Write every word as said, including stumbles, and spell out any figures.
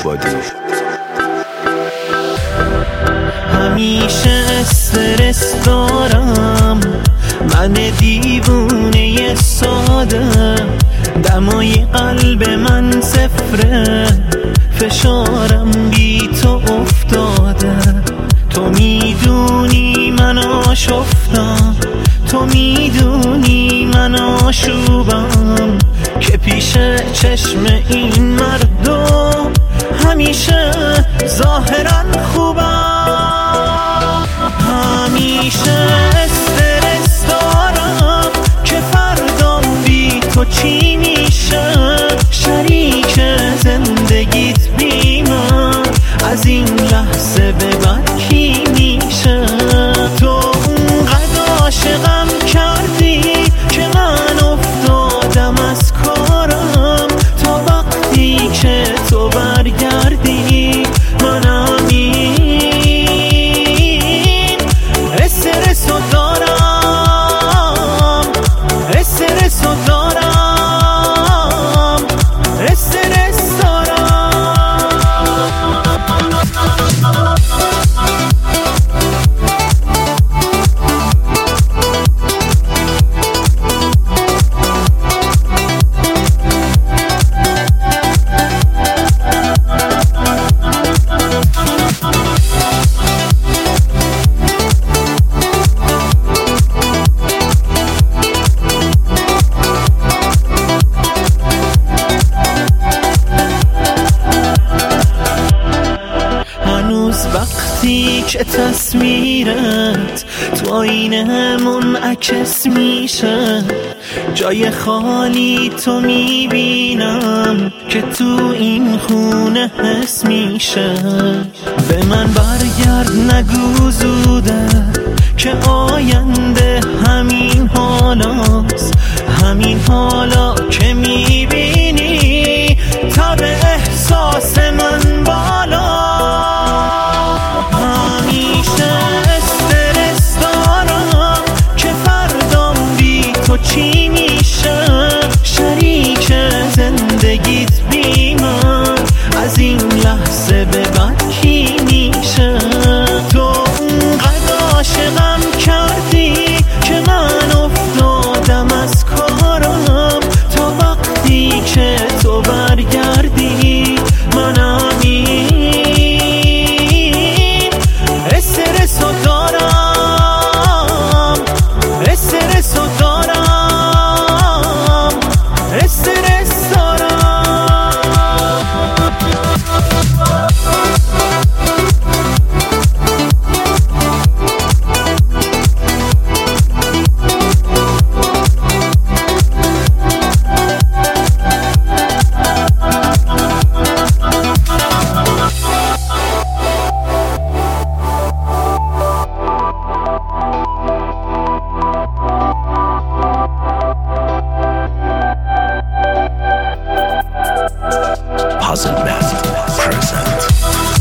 عبادی. همیشه استرس دارم، من دیوونه ساده، دمای قلب من صفره، فشارم بی تو افتاده. تو میدونی من آشفتم، تو میدونی من آشوبم، که پیش چشم این مردم همیشه ظاهرا خوبم. همیشه استرس دارم که فردام بی تو چی میشه، شریک زندگیت بی من از این لحظه به بعد کی میشه. تو اونقدر عاشقم کردی که من افتادم از کارم، تا وقتی که تو برگردی منم این استرسو دارم، استرسو دارم، استرس دارم. وقتی که تصویرت تو آینه منعکس میشه، جای خالی تو میبینم که تو این خونه حس میشه. به من برگرد نگو زوده که آینده همین حالاست، همین حالا که میبینی تب احساس من بالا. چی میشه شریک زندگیت بی من از این لحظه به بعد کی میشه. تو اونقدر عاشقم کردی که من افتادم از کارم، تا وقتی که تو برگردی منم این استرسو دارم، استرسو دارم، استرس دارم. Puzzle Math present.